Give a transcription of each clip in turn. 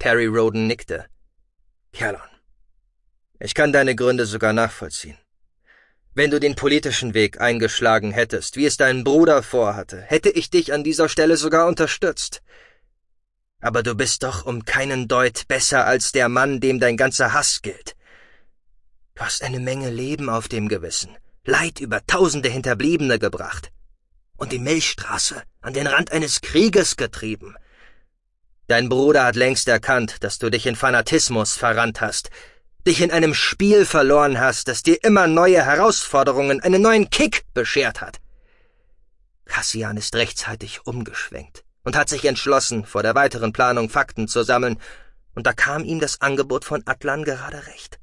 Perry Rhodan nickte. »Kerlon, ich kann deine Gründe sogar nachvollziehen. Wenn du den politischen Weg eingeschlagen hättest, wie es dein Bruder vorhatte, hätte ich dich an dieser Stelle sogar unterstützt. Aber du bist doch um keinen Deut besser als der Mann, dem dein ganzer Hass gilt. Du hast eine Menge Leben auf dem Gewissen, Leid über Tausende Hinterbliebene gebracht und die Milchstraße an den Rand eines Krieges getrieben. Dein Bruder hat längst erkannt, dass du dich in Fanatismus verrannt hast, dich in einem Spiel verloren hast, das dir immer neue Herausforderungen, einen neuen Kick beschert hat. Cassian ist rechtzeitig umgeschwenkt und hat sich entschlossen, vor der weiteren Planung Fakten zu sammeln, und da kam ihm das Angebot von Atlan gerade recht.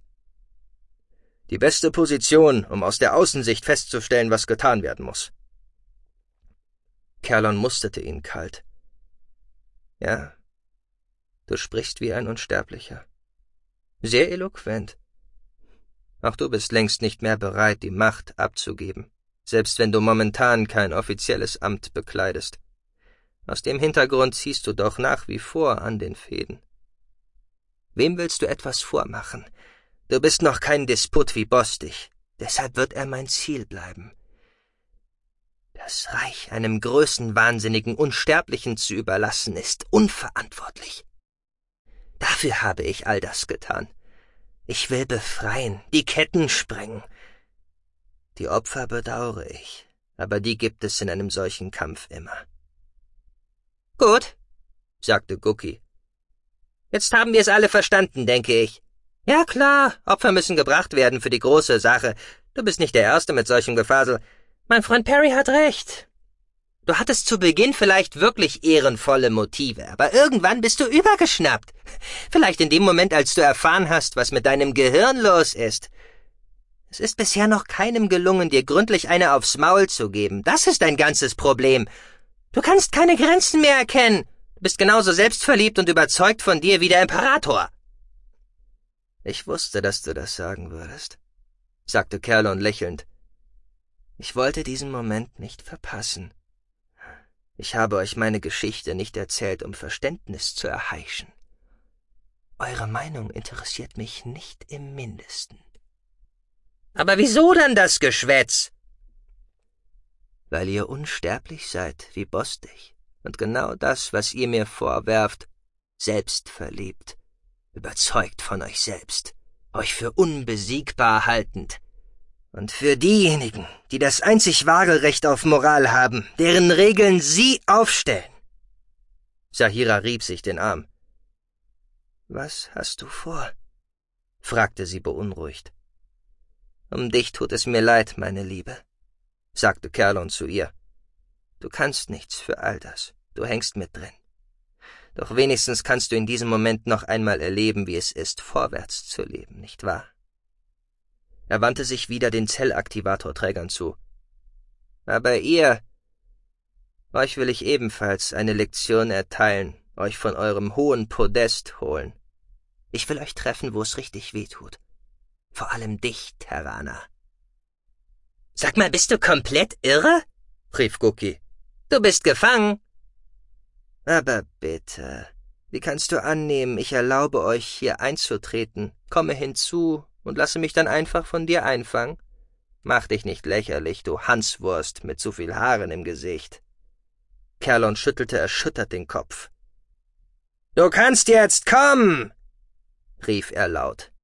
Die beste Position, um aus der Außensicht festzustellen, was getan werden muss. Kerlon musterte ihn kalt. Ja, du sprichst wie ein Unsterblicher. Sehr eloquent. Auch du bist längst nicht mehr bereit, die Macht abzugeben, selbst wenn du momentan kein offizielles Amt bekleidest. Aus dem Hintergrund ziehst du doch nach wie vor an den Fäden. Wem willst du etwas vormachen? Du bist noch kein Despot wie Bostich, deshalb wird er mein Ziel bleiben. Das Reich einem größenwahnsinnigen Unsterblichen zu überlassen, ist unverantwortlich. Dafür habe ich all das getan. Ich will befreien, die Ketten sprengen. Die Opfer bedauere ich, aber die gibt es in einem solchen Kampf immer. Gut, sagte Gookie. Jetzt haben wir es alle verstanden, denke ich. Ja klar, Opfer müssen gebracht werden für die große Sache. Du bist nicht der Erste mit solchem Gefasel. Mein Freund Perry hat recht. Du hattest zu Beginn vielleicht wirklich ehrenvolle Motive, aber irgendwann bist du übergeschnappt. Vielleicht in dem Moment, als du erfahren hast, was mit deinem Gehirn los ist. Es ist bisher noch keinem gelungen, dir gründlich eine aufs Maul zu geben. Das ist dein ganzes Problem. Du kannst keine Grenzen mehr erkennen. Du bist genauso selbstverliebt und überzeugt von dir wie der Imperator. Ich wusste, dass du das sagen würdest, sagte Kerlon lächelnd. Ich wollte diesen Moment nicht verpassen. Ich habe euch meine Geschichte nicht erzählt, um Verständnis zu erheischen. Eure Meinung interessiert mich nicht im Mindesten. Aber wieso dann das Geschwätz? Weil ihr unsterblich seid wie Bostich und genau das, was ihr mir vorwerft, selbstverliebt, überzeugt von euch selbst, euch für unbesiegbar haltend. Und für diejenigen, die das einzig wahre Recht auf Moral haben, deren Regeln sie aufstellen. Saphira rieb sich den Arm. »Was hast du vor?« fragte sie beunruhigt. »Um dich tut es mir leid, meine Liebe«, sagte Kerlon zu ihr. »Du kannst nichts für all das, du hängst mit drin. Doch wenigstens kannst du in diesem Moment noch einmal erleben, wie es ist, vorwärts zu leben, nicht wahr?« Er wandte sich wieder den Zellaktivatorträgern zu. »Aber euch will ich ebenfalls eine Lektion erteilen, euch von eurem hohen Podest holen. Ich will euch treffen, wo es richtig weh tut. Vor allem dich, Terraner.« »Sag mal, bist du komplett irre?« rief Gookie. »Du bist gefangen.« »Aber bitte, wie kannst du annehmen, ich erlaube euch, hier einzutreten, komme hinzu und lasse mich dann einfach von dir einfangen? Mach dich nicht lächerlich, du Hanswurst mit zu viel Haaren im Gesicht.« Kerlon schüttelte erschüttert den Kopf. »Du kannst jetzt kommen!« rief er laut.